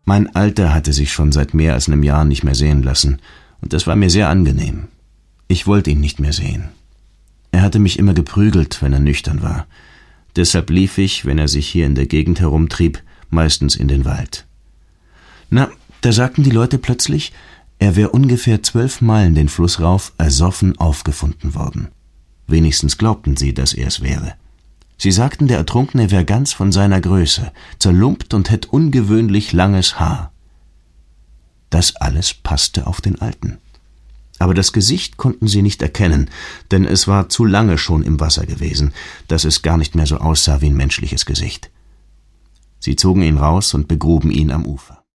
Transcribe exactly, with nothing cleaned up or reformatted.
Mein Alter hatte sich schon seit mehr als einem Jahr nicht mehr sehen lassen, und das war mir sehr angenehm. Ich wollte ihn nicht mehr sehen. Er hatte mich immer geprügelt, wenn er nüchtern war. Deshalb lief ich, wenn er sich hier in der Gegend herumtrieb, meistens in den Wald. Na, da sagten die Leute plötzlich, er wäre ungefähr zwölf Meilen den Fluss rauf ersoffen aufgefunden worden. Wenigstens glaubten sie, dass er es wäre. Sie sagten, der Ertrunkene wäre ganz von seiner Größe, zerlumpt und hätte ungewöhnlich langes Haar. Das alles passte auf den Alten. Aber das Gesicht konnten sie nicht erkennen, denn es war zu lange schon im Wasser gewesen, dass es gar nicht mehr so aussah wie ein menschliches Gesicht. Sie zogen ihn raus und begruben ihn am Ufer.